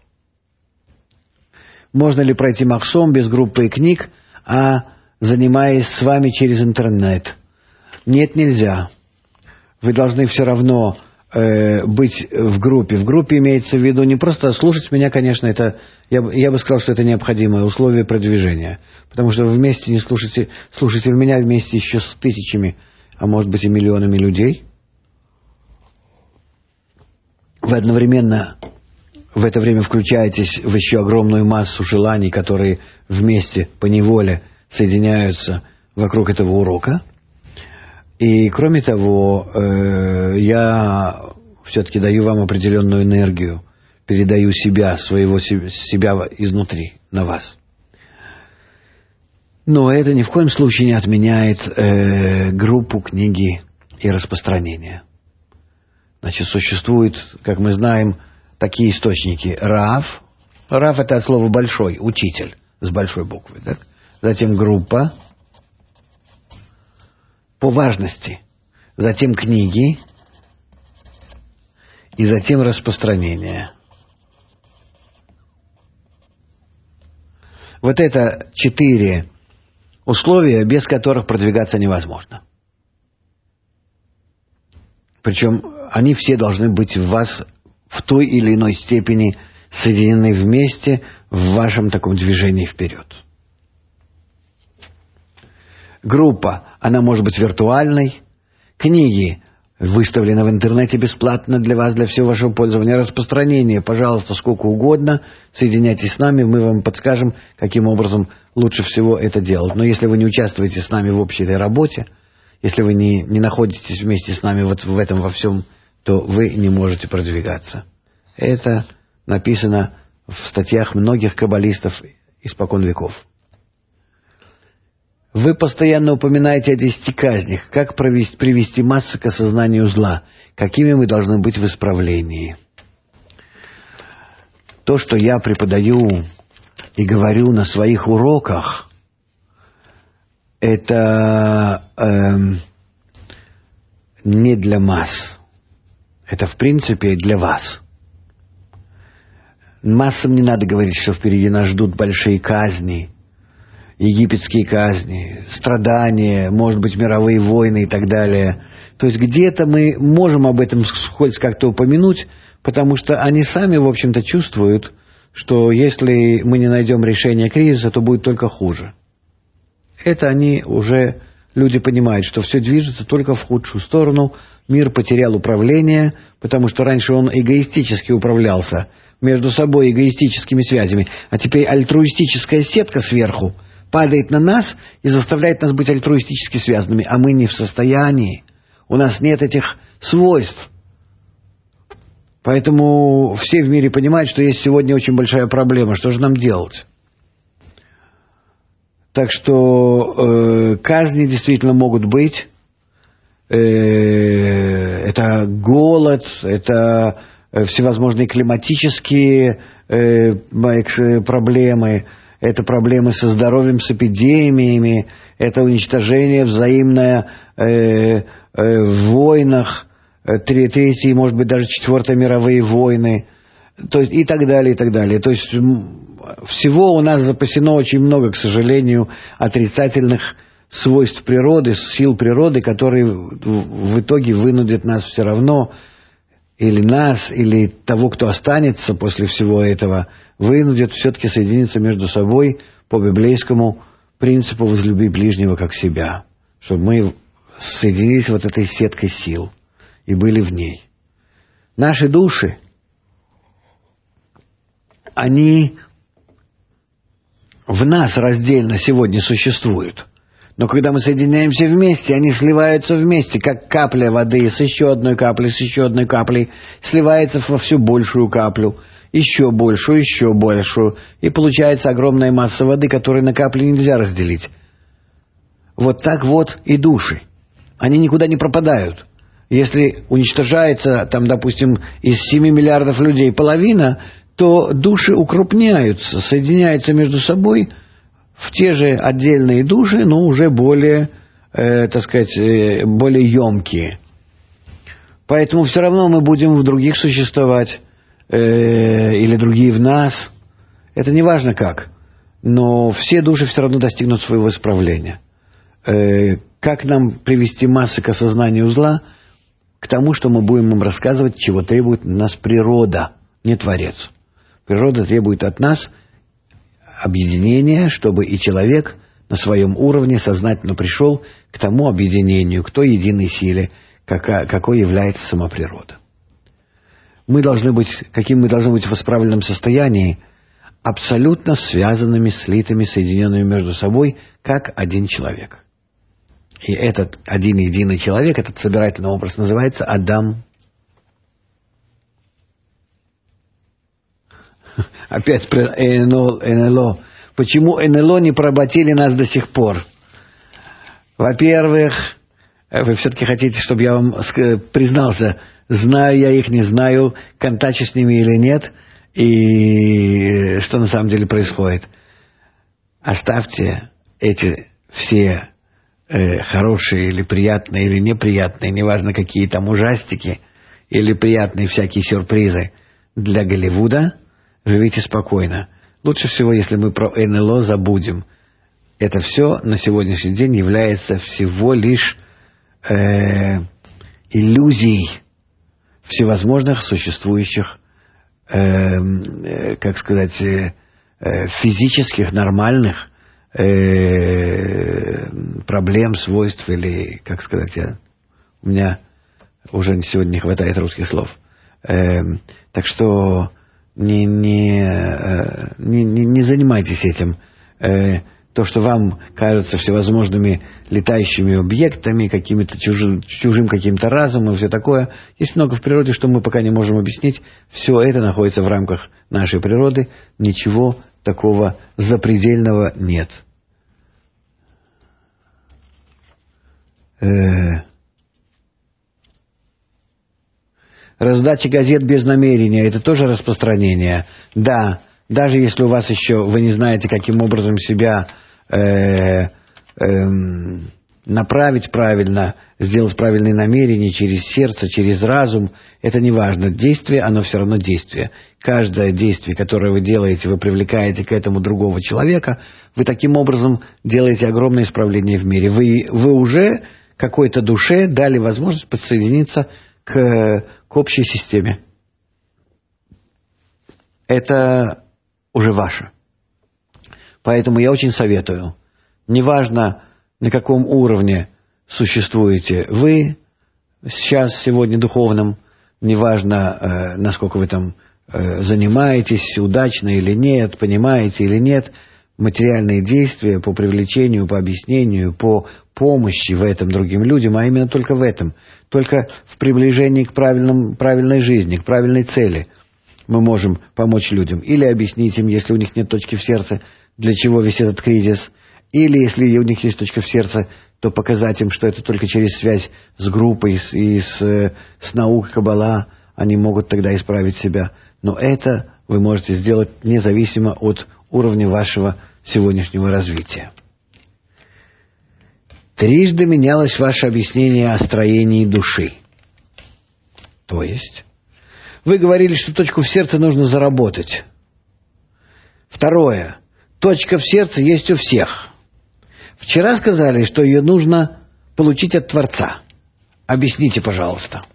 S1: Можно ли пройти Махсом без группы и книг, а занимаясь с вами через интернет? Нет, нельзя. Вы должны все равно э, быть в группе. В группе имеется в виду не просто слушать меня, конечно, это я, я бы сказал, что это необходимое условие продвижения. Потому что вы вместе не слушаете, слушаете меня вместе еще с тысячами, а может быть и миллионами людей. Вы одновременно в это время включаетесь в еще огромную массу желаний, которые вместе поневоле соединяются вокруг этого урока. И кроме того, э, я все-таки даю вам определенную энергию, передаю себя, своего себя изнутри на вас. Но это ни в коем случае не отменяет э, группу, книги и распространение. Значит, существуют, как мы знаем, такие источники. Рав. Рав — это от слова «большой», учитель, с большой буквы. Так? Затем группа по важности. Затем книги. И затем распространение. Вот это четыре условия, без которых продвигаться невозможно. Причем они все должны быть в вас в той или иной степени соединены вместе в вашем таком движении вперед. Группа, она может быть виртуальной. Книги выставлены в интернете бесплатно для вас, для всего вашего пользования. Распространение, пожалуйста, сколько угодно. Соединяйтесь с нами, мы вам подскажем, каким образом лучше всего это делать. Но если вы не участвуете с нами в общей этой работе, если вы не, не находитесь вместе с нами вот в этом во всем, то вы не можете продвигаться. Это написано в статьях многих каббалистов испокон веков. Вы постоянно упоминаете о десяти казнях. Как провести, привести массы к осознанию зла? Какими мы должны быть в исправлении? То, что я преподаю и говорю на своих уроках, это э, не для масс. Это, в принципе, для вас. Массам не надо говорить, что впереди нас ждут большие казни, египетские казни, страдания, может быть, мировые войны и так далее. То есть где-то мы можем об этом хоть как-то упомянуть, потому что они сами, в общем-то, чувствуют, что если мы не найдем решения кризиса, то будет только хуже. Это они уже, люди понимают, что все движется только в худшую сторону. Мир потерял управление, потому что раньше он эгоистически управлялся, между собой эгоистическими связями, а теперь альтруистическая сетка сверху падает на нас и заставляет нас быть альтруистически связанными, а мы не в состоянии. У нас нет этих свойств. Поэтому все в мире понимают, что есть сегодня очень большая проблема. Что же нам делать? Так что э, казни действительно могут быть. Э, это голод, это всевозможные климатические э, проблемы, это проблемы со здоровьем, с эпидемиями, это уничтожение взаимное э, э, в войнах, третьи, может быть, даже четвертые мировые войны, то есть, и так далее, и так далее. То есть всего у нас запасено очень много, к сожалению, отрицательных свойств природы, сил природы, которые в итоге вынудят нас все равно, или нас, или того, кто останется после всего этого, вынудят все-таки соединиться между собой по библейскому принципу «возлюби ближнего как себя», чтобы мы соединились вот этой сеткой сил и были в ней. Наши души, они в нас раздельно сегодня существуют. Но когда мы соединяемся вместе, они сливаются вместе, как капля воды с еще одной каплей, с еще одной каплей, сливается во всю большую каплю, еще большую, еще большую, и получается огромная масса воды, которую на капли нельзя разделить. Вот так вот и души. Они никуда не пропадают. Если уничтожается, там, допустим, из семи миллиардов людей половина, то души укрупняются, соединяются между собой в те же отдельные души, но уже более, э, так сказать, э, более емкие. Поэтому все равно мы будем в других существовать, э, или другие в нас. Это не важно как. Но все души все равно достигнут своего исправления. Э, как нам привести массы к осознанию зла? К тому, что мы будем им рассказывать, чего требует от нас природа, не Творец. Природа требует от нас объединения, чтобы и человек на своем уровне сознательно пришел к тому объединению, к той единой силе, какой является сама природа. Мы должны быть, каким мы должны быть в исправленном состоянии, абсолютно связанными, слитыми, соединенными между собой, как один человек. И этот один единый человек, этот собирательный образ называется Адам. Опять про НЛО. Почему НЛО не поработили нас до сих пор? Во-первых, вы все-таки хотите, чтобы я вам признался, знаю я их, не знаю, контачу с ними или нет, и что на самом деле происходит. Оставьте эти все э, хорошие или приятные, или неприятные, неважно какие там ужастики, или приятные всякие сюрпризы для Голливуда. Живите спокойно. Лучше всего, если мы про НЛО забудем. Это все на сегодняшний день является всего лишь э, иллюзией всевозможных существующих, э, э, как сказать, э, физических, нормальных э, проблем, свойств или, как сказать, я, у меня уже сегодня не хватает русских слов. Э, так что Не, не, не, не занимайтесь этим. То, что вам кажется всевозможными летающими объектами, какими-то чужим, чужим каким-то разумом и все такое. Есть много в природе, что мы пока не можем объяснить. Все это находится в рамках нашей природы. Ничего такого запредельного нет. Раздача газет без намерения – это тоже распространение? Да, даже если у вас еще, вы не знаете, каким образом себя э, э, направить правильно, сделать правильные намерения через сердце, через разум, это не важно. Действие, оно все равно действие. каждое действие, которое вы делаете, вы привлекаете к этому другого человека, вы таким образом делаете огромное исправление в мире. Вы, вы уже какой-то душе дали возможность подсоединиться к, к общей системе. Это уже ваше. Поэтому я очень советую, неважно, на каком уровне существуете вы сейчас, сегодня духовным, неважно, э, насколько вы там э, занимаетесь, удачно или нет, понимаете или нет, материальные действия по привлечению, по объяснению, по помощи в этом другим людям, а именно только в этом, только в приближении к правильным, правильной жизни, к правильной цели мы можем помочь людям. Или объяснить им, если у них нет точки в сердце, для чего весь этот кризис. Или, если у них есть точка в сердце, то показать им, что это только через связь с группой и с, с наукой Каббала они могут тогда исправить себя. Но это вы можете сделать независимо от уровня вашего сегодняшнего развития. Трижды менялось ваше объяснение о строении души. То есть, вы говорили, что точку в сердце нужно заработать. Второе. Точка в сердце есть у всех. Вчера сказали, что ее нужно получить от Творца. Объясните, пожалуйста.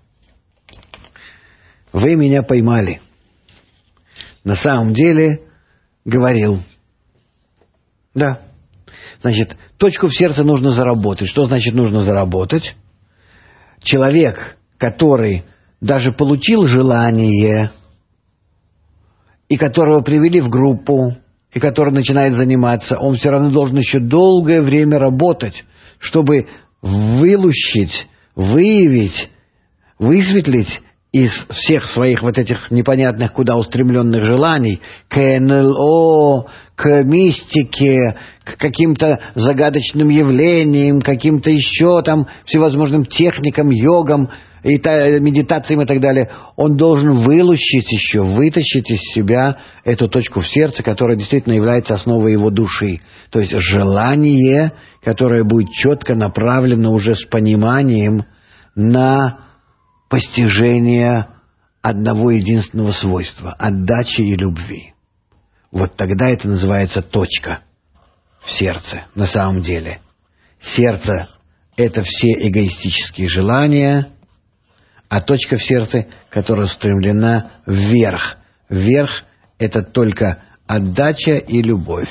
S1: Вы меня поймали. На самом деле, говорил. Да. Значит, точку в сердце нужно заработать. Что значит нужно заработать? Человек, который даже получил желание, и которого привели в группу, и который начинает заниматься, он все равно должен еще долгое время работать, чтобы вылущить, выявить, высветлить из всех своих вот этих непонятных куда устремленных желаний к эн эл о, к мистике, к каким-то загадочным явлениям, каким-то еще там всевозможным техникам, йогам, и та, медитациям и так далее, он должен вылущить еще, вытащить из себя эту точку в сердце, которая действительно является основой его души. То есть желание, которое будет четко направлено уже с пониманием на постижение одного единственного свойства – отдачи и любви. Вот тогда это называется точка в сердце на самом деле. Сердце – это все эгоистические желания, а точка в сердце, которая устремлена вверх. Вверх – это только отдача и любовь.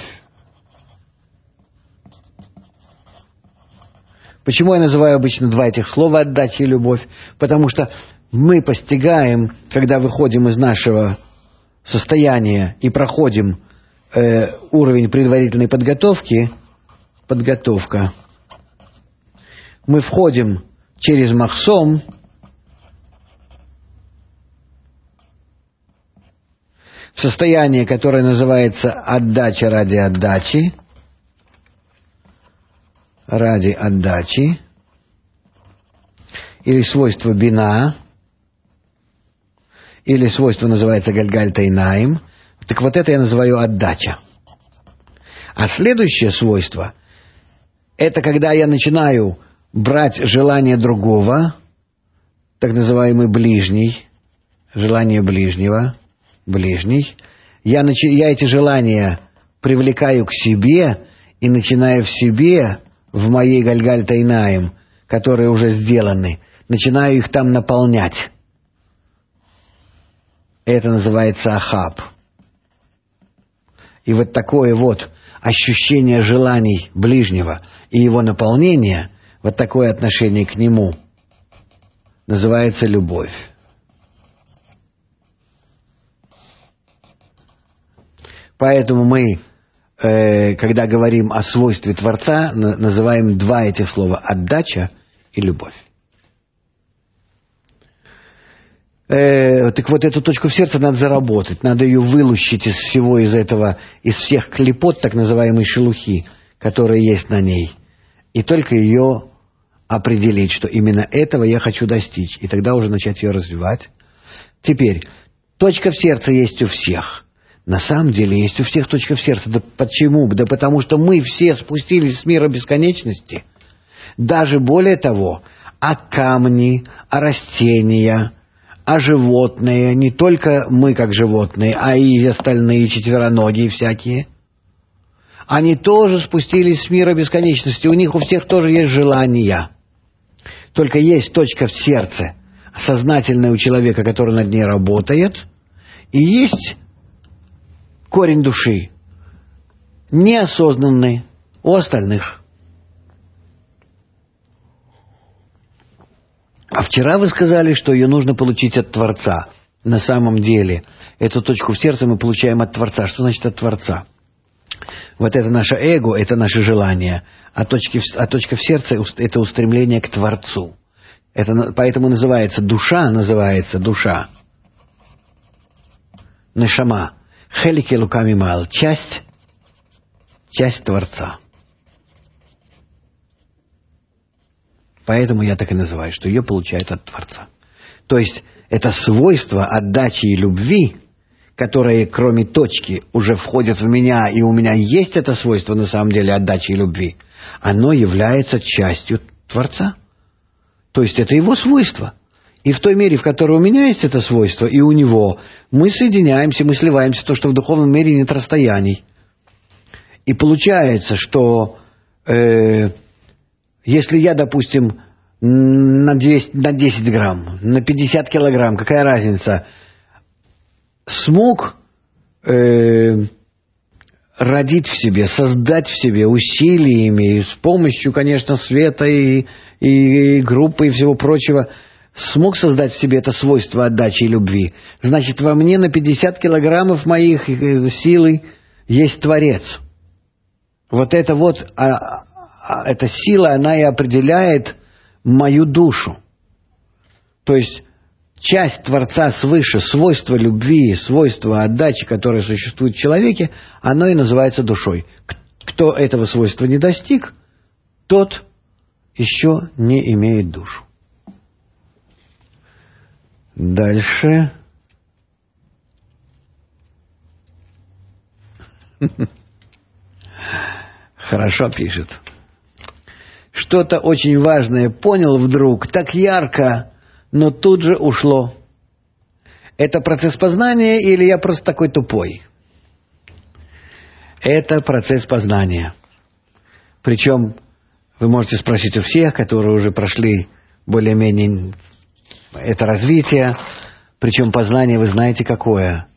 S1: Почему я называю обычно два этих слова «отдача» и «любовь»? Потому что мы постигаем, когда выходим из нашего состояния и проходим э, уровень предварительной подготовки, подготовка, мы входим через махсом, в состояние, которое называется отдача ради отдачи, ради отдачи, или свойство бина, или свойство называется гальгальтайнаим. Так вот это я называю отдача. А следующее свойство, это когда я начинаю брать желание другого, так называемый ближний, желание ближнего, ближний, я, нач... я эти желания привлекаю к себе и начинаю в себе, в моей гальгальтайнаим, которые уже сделаны, начинаю их там наполнять. Это называется ахаб. И вот такое вот ощущение желаний ближнего и его наполнения, вот такое отношение к нему, называется любовь. Поэтому мы, э, когда говорим о свойстве Творца, на, называем два этих слова – отдача и любовь. Э, так вот, эту точку в сердце надо заработать, надо ее вылущить из всего, из этого, из всех клепот, так называемой шелухи, которые есть на ней, и только ее определить, что именно этого я хочу достичь, и тогда уже начать ее развивать. Теперь, точка в сердце есть у всех. На самом деле есть у всех точка в сердце. Да почему? Да потому что мы все спустились с мира бесконечности. Даже более того, а камни, а растения, а животные, не только мы как животные, а и остальные четвероногие всякие, они тоже спустились с мира бесконечности. У них у всех тоже есть желания. Только есть точка в сердце, сознательная у человека, который над ней работает, и есть корень души, неосознанный у остальных. А вчера вы сказали, что ее нужно получить от Творца. На самом деле, эту точку в сердце мы получаем от Творца. Что значит от Творца? Вот это наше эго, это наше желание. А, точки, а точка в сердце – это устремление к Творцу. Это, поэтому называется душа, называется душа. Нешама. Хелики луками мал. Часть, часть Творца. Поэтому я так и называю, что ее получают от Творца. То есть это свойство отдачи и любви, которое кроме точки уже входит в меня, и у меня есть это свойство на самом деле отдачи и любви, оно является частью Творца. То есть это его свойство. И в той мере, в которой у меня есть это свойство, и у него, мы соединяемся, мы сливаемся, то, что в духовном мире нет расстояний. И получается, что э, если я, допустим, на, двести, на десять грамм, на пятьдесят килограмм, какая разница, смог э, родить в себе, создать в себе усилиями, с помощью, конечно, света и, и, и группы и всего прочего, смог создать в себе это свойство отдачи и любви, значит, во мне на пятьдесят килограммов моих силы есть Творец. Вот это вот, а, а, эта сила, она и определяет мою душу. То есть часть Творца свыше, свойство любви, свойство отдачи, которое существует в человеке, оно и называется душой. Кто этого свойства не достиг, тот еще не имеет душу. Дальше. Хорошо пишет. Что-то очень важное понял вдруг, так ярко, но тут же ушло. Это процесс познания или я просто такой тупой? Это процесс познания. Причем вы можете спросить у всех, которые уже прошли более-менее это развитие. Причем познание, вы знаете, какое.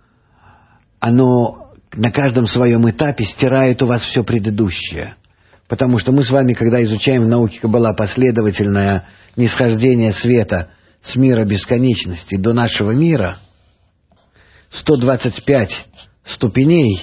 S1: Оно на каждом своем этапе стирает у вас все предыдущее. Потому что мы с вами, когда изучаем в науке Каббала последовательное нисхождение света с мира бесконечности до нашего мира, сто двадцать пять ступеней,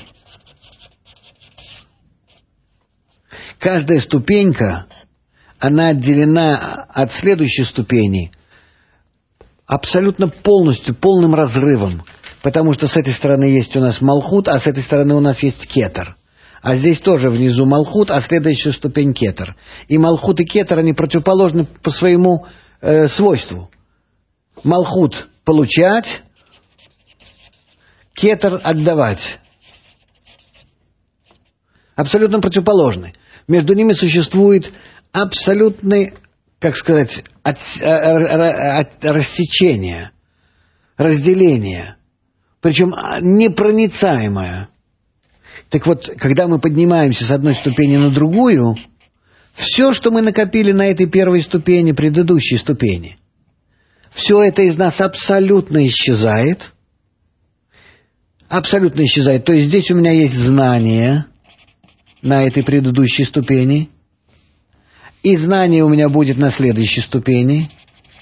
S1: каждая ступенька, она отделена от следующей ступени абсолютно полностью, полным разрывом. Потому что с этой стороны есть у нас Малхут, а с этой стороны у нас есть Кетер. А здесь тоже внизу Малхут, а следующая ступень Кетер. И Малхут и Кетер, они противоположны по своему э, свойству. Малхут – получать, Кетер – отдавать. Абсолютно противоположны. Между ними существует абсолютный, как сказать, от, от, от, рассечение, разделение. Причем непроницаемое. Так вот, когда мы поднимаемся с одной ступени на другую, все, что мы накопили на этой первой ступени, предыдущей ступени, все это из нас абсолютно исчезает. Абсолютно исчезает. То есть здесь у меня есть знание на этой предыдущей ступени, и знание у меня будет на следующей ступени,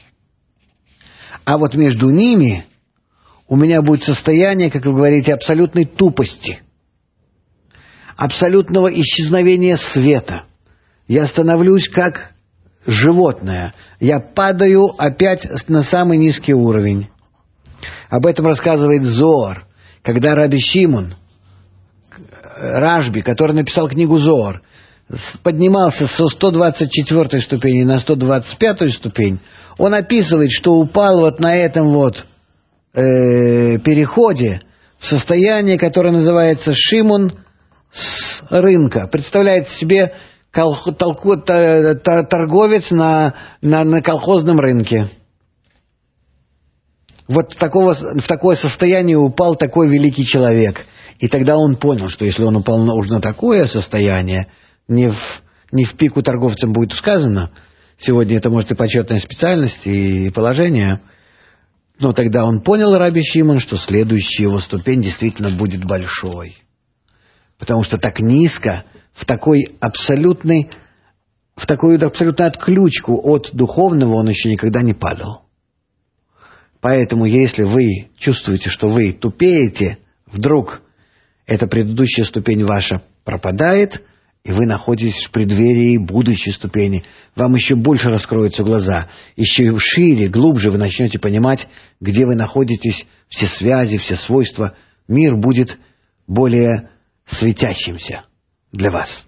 S1: а вот между ними у меня будет состояние, как вы говорите, абсолютной тупости, абсолютного исчезновения света. Я становлюсь как животное. Я падаю опять на самый низкий уровень. Об этом рассказывает Зоар. Когда Раби Шимон, Рашби, который написал книгу Зоар, поднимался со сто двадцать четвёртой ступени на сто двадцать пятую ступень, он описывает, что упал вот на этом вот э, переходе в состояние, которое называется Шимон с рынка. Представляете себе колх, толку, т, т, торговец на, на, на колхозном рынке. Вот в, такого, в такое состояние упал такой великий человек. И тогда он понял, что если он упал на, уже на такое состояние, не в, не в пику торговцам будет сказано, сегодня это может и почетная специальность, и положение, но тогда он понял, Раби Шимон, что следующая его ступень действительно будет большой. Потому что так низко, в такой абсолютный, в такую абсолютную отключку от духовного он еще никогда не падал. Поэтому, если вы чувствуете, что вы тупеете, вдруг эта предыдущая ступень ваша пропадает, и вы находитесь в преддверии будущей ступени. Вам еще больше раскроются глаза. Еще шире, глубже вы начнете понимать, где вы находитесь, все связи, все свойства. Мир будет более светящимся для вас.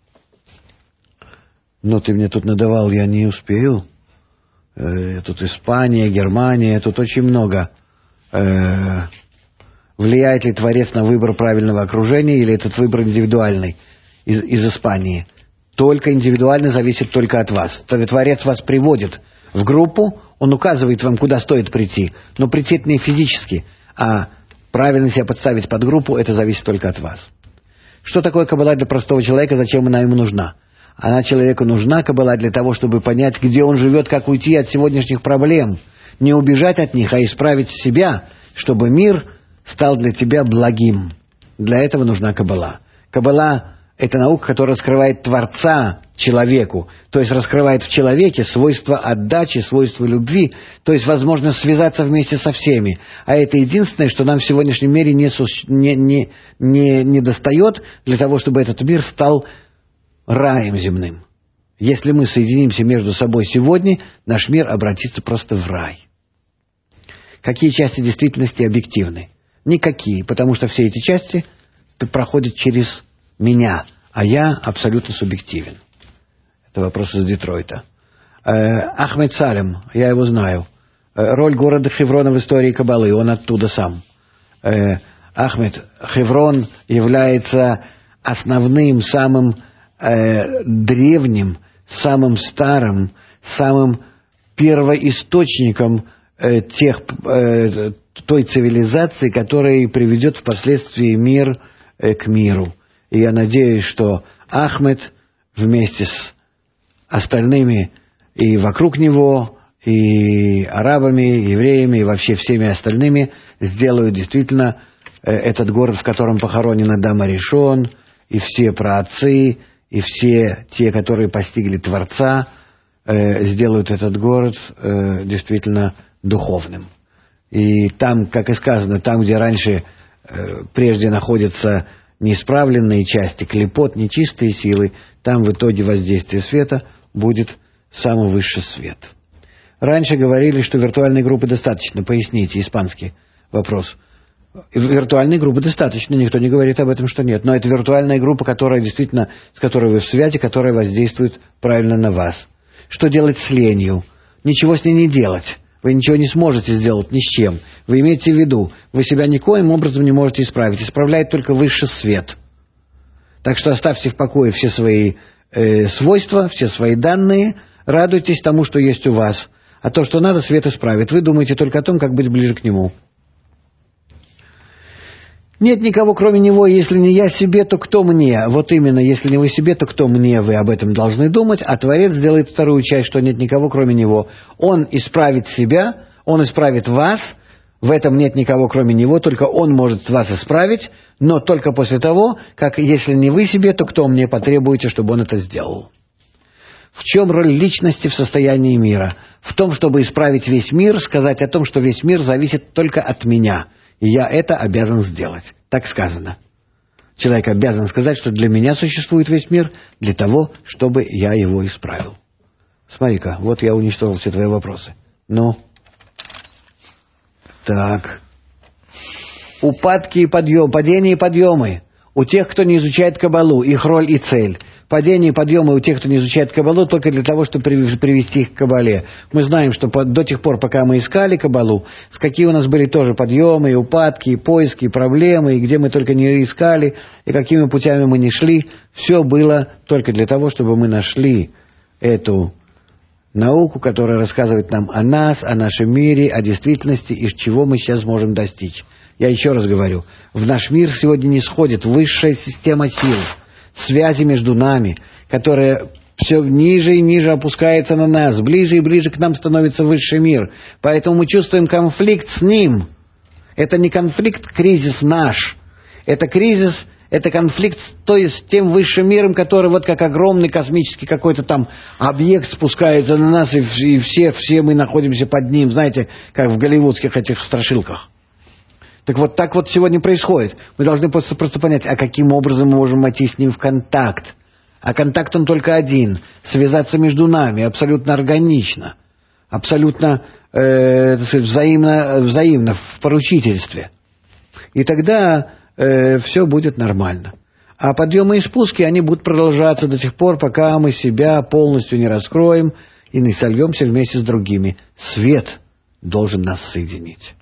S1: Но ты мне тут надавал, я не успею. Э, тут Испания, Германия, тут очень много. Э, влияет ли Творец на выбор правильного окружения, или этот выбор индивидуальный из, из Испании? Только индивидуально зависит только от вас. Творец вас приводит в группу, он указывает вам, куда стоит прийти. Но прийти это не физически, а правильно себя подставить под группу, это зависит только от вас. Что такое каббала для простого человека, зачем она ему нужна? Она человеку нужна, каббала, для того, чтобы понять, где он живет, как уйти от сегодняшних проблем. Не убежать от них, а исправить себя, чтобы мир стал для тебя благим. Для этого нужна каббала. Каббала – это наука, которая раскрывает Творца человеку, то есть раскрывает в человеке свойства отдачи, свойства любви, то есть возможность связаться вместе со всеми. А это единственное, что нам в сегодняшнем мире не, не, не, не, не достает для того, чтобы этот мир стал раем земным. Если мы соединимся между собой сегодня, наш мир обратится просто в рай. Какие части действительности объективны? Никакие, потому что все эти части проходят через меня, а я абсолютно субъективен. Это вопрос из Детройта. Э, Ахмед Салем, я его знаю. Э, роль города Хеврона в истории Каббалы, он оттуда сам. Э, Ахмед, Хеврон является основным, самым э, древним, самым старым, самым первоисточником э, тех, э, той цивилизации, которая приведет впоследствии мир э, к миру. И я надеюсь, что Ахмед вместе с остальными и вокруг него, и арабами, и евреями, и вообще всеми остальными сделают действительно э, этот город, в котором похоронен Адам а-Ришон, и все праотцы, и все те, которые постигли Творца, э, сделают этот город э, действительно духовным. И там, как и сказано, там, где раньше э, прежде находятся неисправленные части, клепот, нечистые силы, там в итоге воздействие света будет самый высший свет. Раньше говорили, что виртуальной группы достаточно. Поясните, испанский вопрос. Виртуальной группы достаточно, никто не говорит об этом, что нет. Но это виртуальная группа, которая действительно, с которой вы в связи, которая воздействует правильно на вас. Что делать с ленью? Ничего с ней не делать. Вы ничего не сможете сделать ни с чем. Вы имеете в виду, вы себя никоим образом не можете исправить. Исправляет только высший свет. Так что оставьте в покое все свои э, свойства, все свои данные. Радуйтесь тому, что есть у вас. А то, что надо, свет исправит. Вы думаете только о том, как быть ближе к нему. Нет никого, кроме него. Если не я себе, то кто мне? Вот именно, если не вы себе, то кто мне? Вы об этом должны думать. А Творец сделает вторую часть, что нет никого, кроме него. Он исправит себя, он исправит вас. В этом нет никого, кроме него. Только он может вас исправить. Но только после того, как, если не вы себе, то кто мне потребуете, чтобы он это сделал? В чем роль личности в состоянии мира? В том, чтобы исправить весь мир, сказать о том, что весь мир зависит только от меня. И я это обязан сделать. Так сказано. Человек обязан сказать, что для меня существует весь мир, для того, чтобы я его исправил. Смотри-ка, вот я уничтожил все твои вопросы. Ну? Так. Упадки и подъемы, падения и подъемы. У тех, кто не изучает Каббалу, их роль и цель. Падения и подъемы у тех, кто не изучает Каббалу, только для того, чтобы привести их к Каббале. Мы знаем, что до тех пор, пока мы искали Каббалу, с какие у нас были тоже подъемы, и упадки, и поиски, и проблемы, и где мы только не искали, и какими путями мы не шли, все было только для того, чтобы мы нашли эту Науку, которая рассказывает нам о нас, о нашем мире, о действительности и чего мы сейчас можем достичь. Я еще раз говорю, в наш мир сегодня не сходит высшая система сил, связи между нами, которая все ниже и ниже опускается на нас, ближе и ближе к нам становится высший мир. Поэтому мы чувствуем конфликт с ним. Это не конфликт, кризис наш. Это кризис, это конфликт то есть, с тем высшим миром, который вот как огромный космический какой-то там объект спускается на нас, и, и все, все мы находимся под ним, знаете, как в голливудских этих страшилках. Так вот, так вот сегодня происходит. Мы должны просто, просто понять, а каким образом мы можем войти с ним в контакт. А контакт он только один. Связаться между нами абсолютно органично. Абсолютно э, так сказать, взаимно, взаимно в поручительстве. И тогда э, все будет нормально. А подъемы и спуски, они будут продолжаться до тех пор, пока мы себя полностью не раскроем и не сольемся вместе с другими. Свет должен нас соединить.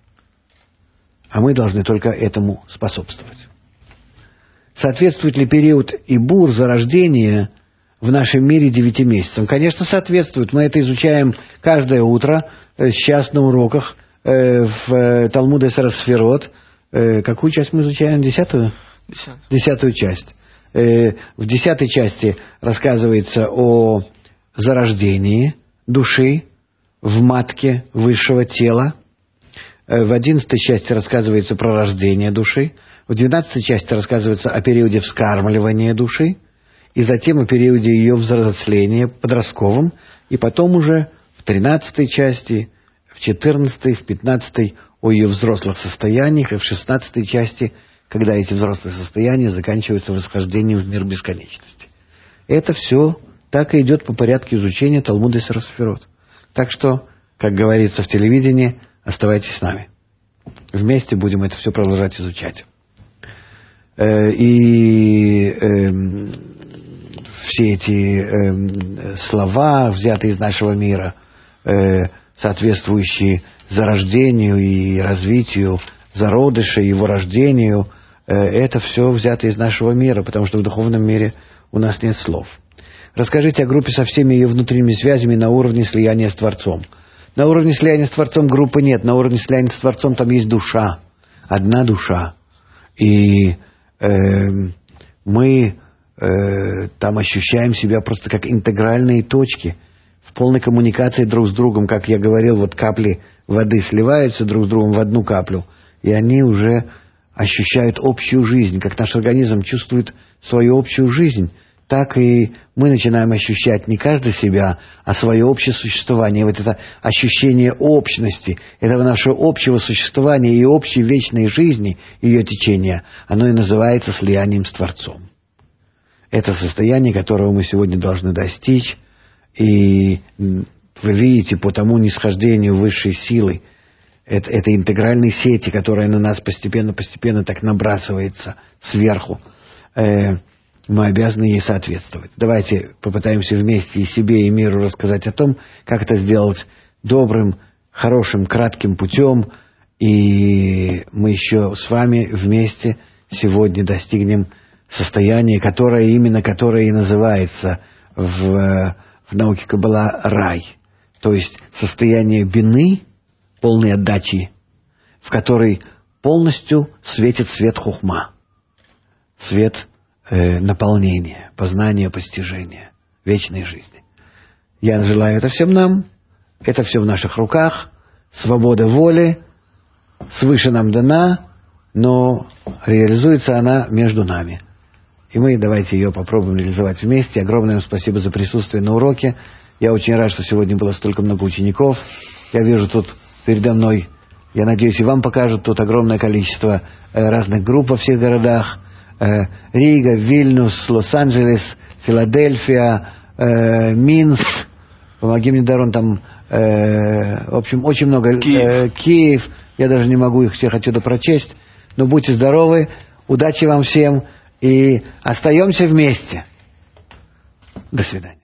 S1: А мы должны только этому способствовать. Соответствует ли период Ибур, зарождения, в нашем мире девяти месяцам? Конечно, соответствует. Мы это изучаем каждое утро, сейчас на уроках, в Талмуд Эсер Сферот. Какую часть мы изучаем? Десятую?
S2: Десятую.
S1: Десятую часть. В десятой части рассказывается о зарождении души в матке высшего тела. В одиннадцатой части рассказывается про рождение души. В двенадцатой части рассказывается о периоде вскармливания души. И затем о периоде ее взросления подростковом. И потом уже в тринадцатой части, в четырнадцатой, в пятнадцатой о ее взрослых состояниях. И в шестнадцатой части, когда эти взрослые состояния заканчиваются восхождением в мир бесконечности. Это все так и идет по порядку изучения Талмуда Эсер Сферот. Так что, как говорится в телевидении, оставайтесь с нами. Вместе будем это все продолжать изучать. И э, все эти э, слова, взятые из нашего мира, э, соответствующие зарождению и развитию зародыша, его рождению, э, это все взято из нашего мира, потому что в духовном мире у нас нет слов. Расскажите о группе со всеми ее внутренними связями на уровне слияния с Творцом. На уровне слияния с Творцом группы нет. На уровне слияния с Творцом там есть душа. Одна душа. И э, мы э, там ощущаем себя просто как интегральные точки. В полной коммуникации друг с другом. Как я говорил, вот капли воды сливаются друг с другом в одну каплю. И они уже ощущают общую жизнь. Как наш организм чувствует свою общую жизнь, так и мы начинаем ощущать не каждый себя, а свое общее существование. Вот это ощущение общности, этого нашего общего существования и общей вечной жизни, ее течения, оно и называется слиянием с Творцом. Это состояние, которого мы сегодня должны достичь. И вы видите по тому нисхождению высшей силы, это, это интегральной сети, которая на нас постепенно-постепенно так набрасывается сверху. Э, Мы обязаны ей соответствовать. Давайте попытаемся вместе и себе, и миру рассказать о том, как это сделать добрым, хорошим, кратким путем. И мы еще с вами вместе сегодня достигнем состояния, которое именно которое и называется в, в науке Каббала рай. То есть состояние бины, полной отдачи, в которой полностью светит свет хухма. Свет наполнение, познание, постижение вечной жизни. Я желаю это всем нам. Это все в наших руках. Свобода воли свыше нам дана, но реализуется она между нами. И мы давайте ее попробуем реализовать вместе. Огромное вам спасибо за присутствие на уроке. Я очень рад, что сегодня было столько много учеников. Я вижу тут передо мной, я надеюсь, и вам покажут тут огромное количество разных групп во всех городах. Рига, Вильнюс, Лос-Анджелес, Филадельфия, э, Минск, помоги мне, Дарон, там, э, в общем, очень много, Киев. Э, Киев, я даже не могу их всех отсюда прочесть, но будьте здоровы, удачи вам всем, и остаемся вместе. До свидания.